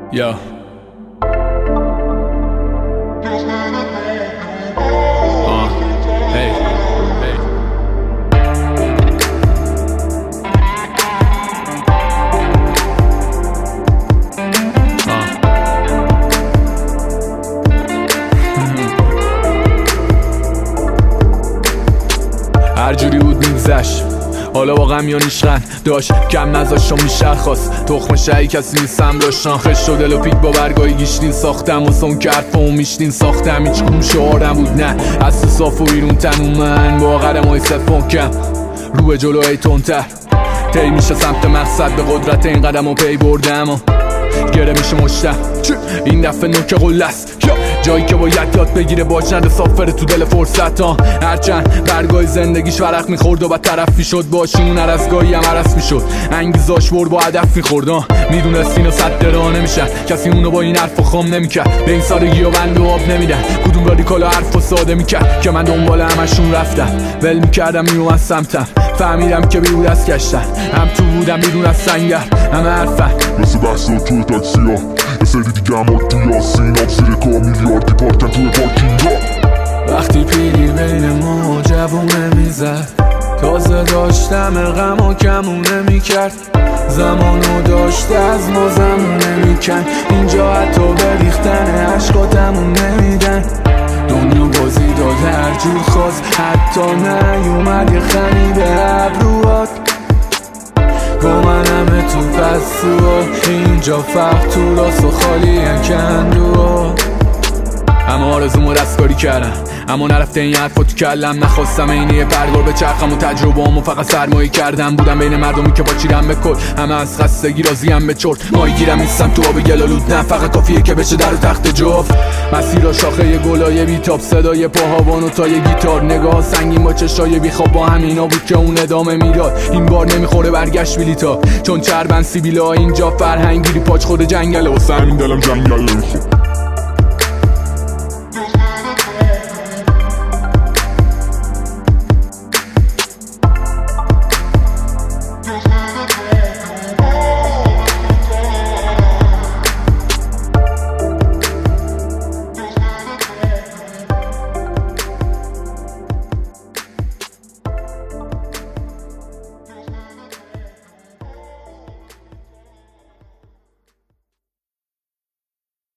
یا هر جوری بود میگذشت، حالا با غم یا نیشغن داشت کم نذاشت و میشر خواست تخم شهی کسی نیستم داشتن خش و دل و پیک با برگای گیشتین ساختم و سون کرد و میشتین ساختم هیچ کدوم شعارم بود نه از تو صاف و بیرون تنو من با قدم های صفان کم رو به جلو ای تندتر طی میشه سمت مقصد به قدرت این قدم و پی بردم و گره میشه مشتم این دفعه نوک قله است جایی که باید یاد بگیره باج نده سافره تو دل فرصت ها هرچند برگای زندگیش ورق میخورد و بعد طرف میشد باشی اون عرصگاهی هم عرص میشد انگیزاش بر با هدف میخورد میدونست اینو صد درا نمیشن کسی اونو با این حرف خام نمیکرد به این سادگی و بند و آب نمیدن کدوم رادیکال حرف و ساده میکرد که من دنبال همشون رفتم ول میکردم میومد سمتم فهمیدم که بیرون از کشتن هم تو بودم بیرون از سنگر همه حرفن مثل بحثا توی تاکسیا یه سری دیگه هم تو یاسین آب زیر کا میلیاردی پارکن توی پارکینگا وقتی پیری بین ما جوونه میزد تازه داشتم غم و کمونه میکرد زمانو داشته از ما زمونه میکن اینجا حتی بریختن عشقاتمون نمیدن دنیا بازی داده هر جور خواست حتی نیومد یه خمی به ابروات با من همه تو پسوها اینجا فرق تو راست و خالی کندوها همه آرزومو رستگاری کردم اما نرفته این حرفا تو کلم نخواستم اینی پرگار به چرخم و تجربه همو فقط سرمایه کردم بودم بین مردمی که با چیرم به کل همه از خستگی راضیم به چرت ماهی گیرم نیستم تو آب گلالود نه فقط کافیه که بشه در و تخت جفت مسیر شاخه گلای بیتاب صدای پاهاوان و تا یه گیتار نگاه سنگین با چشای بیخواب با همینا بود که اون ادامه میداد این بار نمیخوره برگشت بلیتا چون چربن سیبیلا اینجا فرهنگیری پاچ خود جنگله واسه همین دلم جنگل نمیخواد